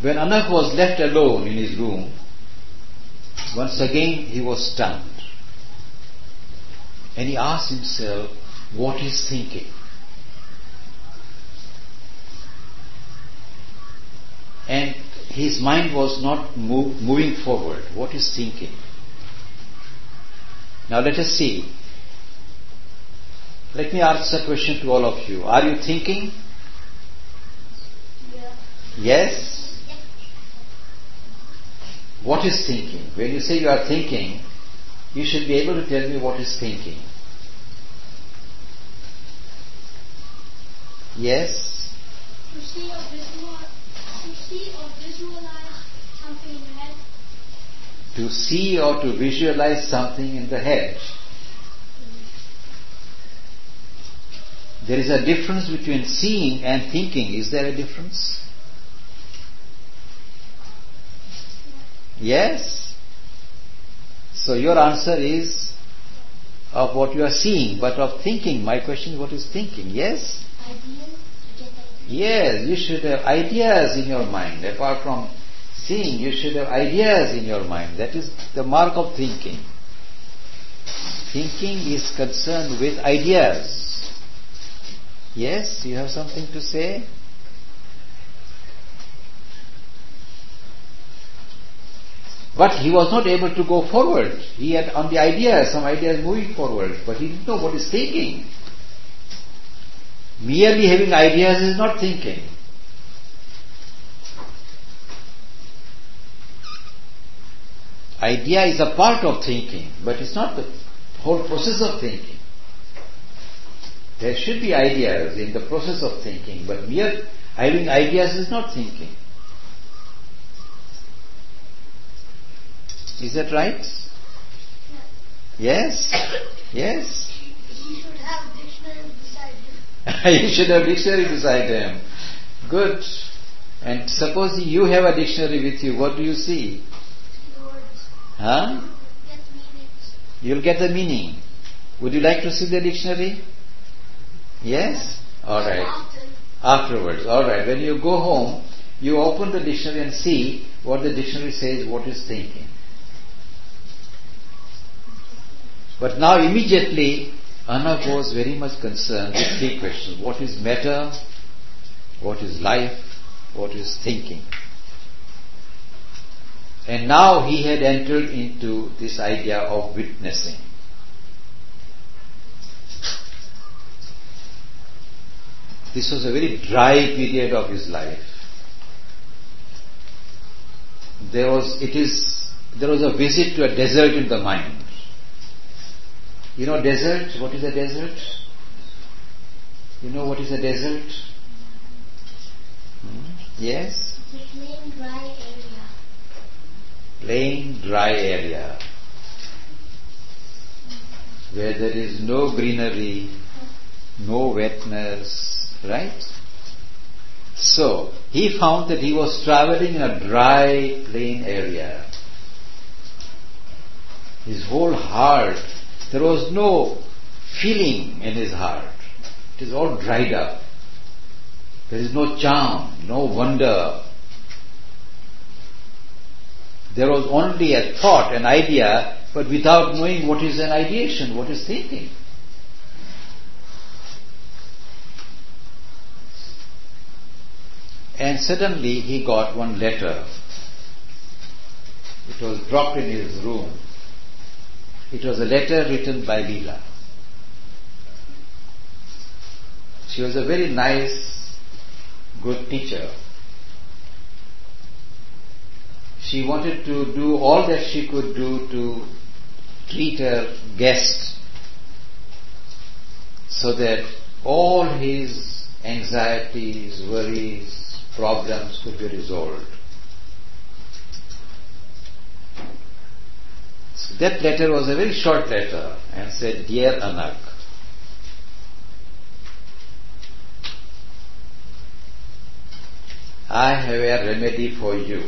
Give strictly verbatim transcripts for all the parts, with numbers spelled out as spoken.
When Anak was left alone in his room, once again he was stunned. And he asked himself, what is thinking? And his mind was not move, moving forward. What is thinking? Now let us see. Let me ask a question to all of you. Are you thinking? Yeah. Yes? What is thinking? When you say you are thinking, you should be able to tell me what is thinking. Yes? To see or visual, to see or visualize something in the head. To see or to visualize something in the head. There is a difference between seeing and thinking. Is there a difference? Yes? So your answer is of what you are seeing, but of thinking. My question is, what is thinking? Yes? Ideas. You get ideas. Yes, you should have ideas in your mind. Apart from seeing, you should have ideas in your mind. That is the mark of thinking. Thinking is concerned with ideas. Yes, you have something to say? But he was not able to go forward. He had on the ideas, some ideas moving forward, but he didn't know what is thinking. Merely having ideas is not thinking. Idea is a part of thinking, but it's not the whole process of thinking. There should be ideas in the process of thinking, but mere having ideas is not thinking. Is that right? Yes? Yes? He should have dictionary beside him. You should have dictionary beside him. Good. And suppose you have a dictionary with you, what do you see? The words. Huh? Get meanings. You'll get the meaning. Would you like to see the dictionary? Yes? Alright. Often. Afterwards. Alright. When you go home, you open the dictionary and see what the dictionary says, what is thinking. But now immediately, Anak was very much concerned with three questions. What is matter? What is life? What is thinking? And now he had entered into this idea of witnessing. This was a very dry period of his life. There was, it is, there was a visit to a desert in the mind. You know desert? What is a desert? You know what is a desert? Hmm? Yes? It's a plain, dry area. Plain, dry area. Where there is no greenery, no wetness, right? So, he found that he was traveling in a dry, plain area. His whole heart, there was no feeling in his heart. It is all dried up. There is no charm, no wonder. There was only a thought, an idea, but without knowing what is an ideation, what is thinking. And suddenly he got one letter. It was dropped in his room. It was a letter written by Leela. She was a very nice, good teacher. She wanted to do all that she could do to treat her guest so that all his anxieties, worries, problems could be resolved. So that letter was a very short letter and said, Dear Anak, I have a remedy for you.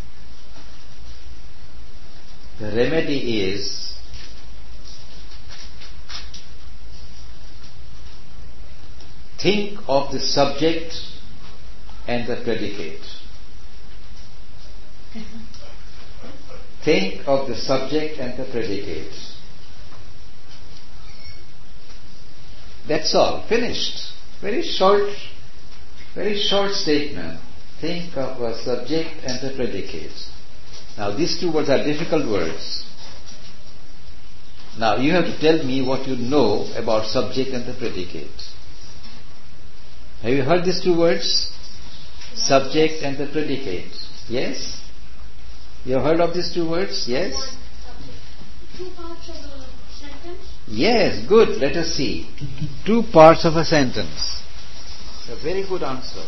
The remedy is think of the subject and the predicate. Think of the subject and the predicate. That's all. Finished. Very short, very short statement. Think of a subject and the predicate. Now these two words are difficult words. Now you have to tell me what you know about subject and the predicate. Have you heard these two words? Subject and the predicate. Yes? You have heard of these two words? Yes? Two parts of a sentence. Yes, good. Let us see. Two parts of a sentence. A very good answer.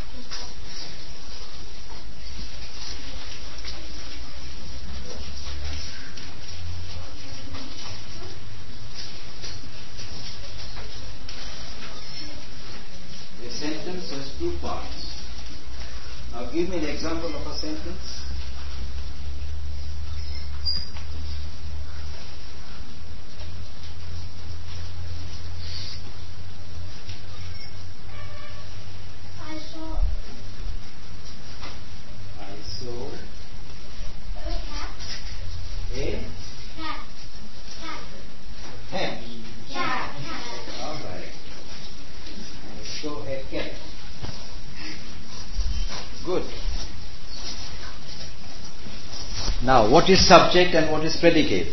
A sentence has two parts. Now give me an example of a sentence. I saw I saw a cat. a Cat. Cat. hen. Cat. Cat. All right. I saw a cat. Good. Now, what is subject and what is predicate?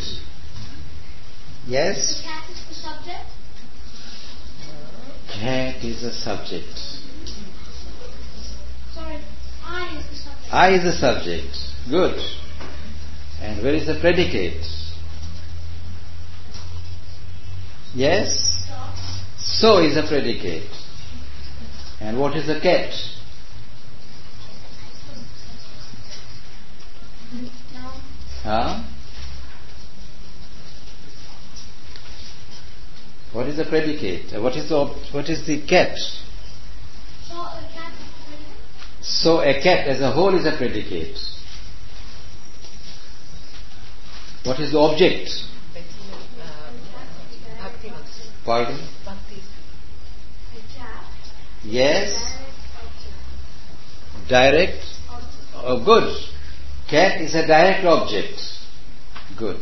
Yes? The cat is the subject. Cat is a subject. Sorry, I is the subject. I is the subject. Good. And where is the predicate? Yes? So, So is a predicate. And what is the cat? no. Huh? What is the predicate? Uh, What is the ob- what is the cat? So a cat is the predicate. So a cat as a whole is a predicate. What is the object? Pardon? A cat. Yes. Direct. Oh, good. Cat is a direct object. Good.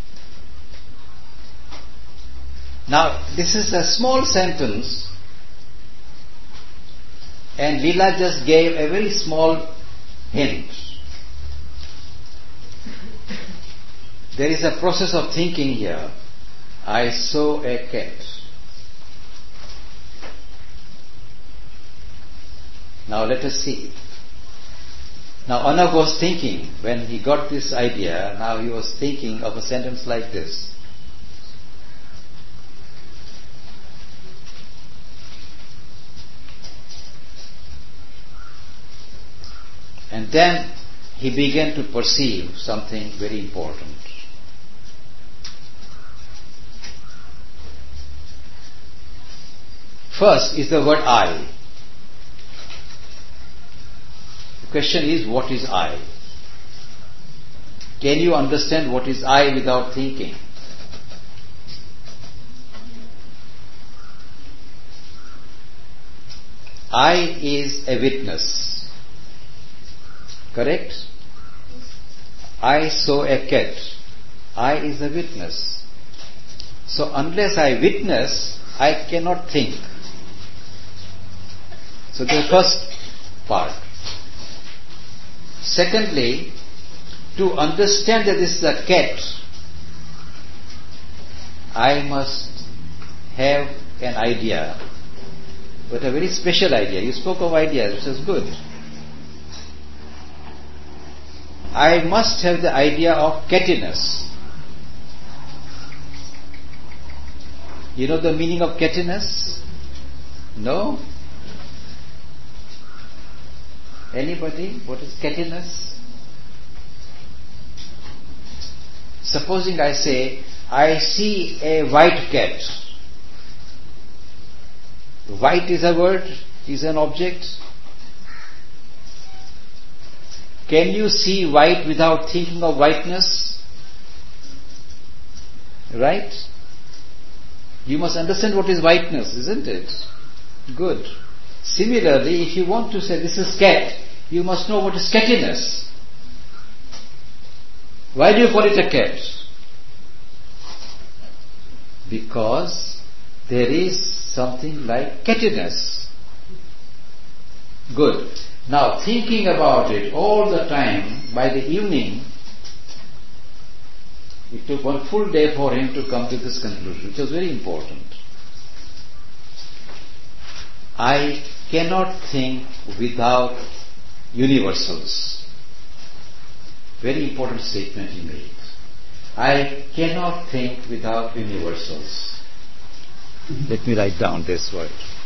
Now, this is a small sentence, and Leela just gave a very small hint. There is a process of thinking here. I saw a cat. Now let us see. Now Anag was thinking, when he got this idea, now he was thinking of a sentence like this. And then he began to perceive something very important. First is the word I. The question is, what is I? Can you understand what is I without thinking? I is a witness. Correct? I saw a cat. I is a witness. So unless I witness, I cannot think. So the first part. Secondly, to understand that this is a cat, I must have an idea, but a very special idea. You spoke of ideas, which is good. I must have the idea of cattiness. You know the meaning of cattiness? No? Anybody? What is cattiness? Supposing I say, I see a white cat. White is a word, is an object. Can you see white without thinking of whiteness? Right? You must understand what is whiteness, isn't it? Good. Similarly, if you want to say this is cat, you must know what is cattiness. Why do you call it a cat? Because there is something like cattiness. Good. Now thinking about it all the time, by the evening, it took one full day for him to come to this conclusion, which was very important. I cannot think without universals. Very important statement he made. I cannot think without universals. Let me write down this word.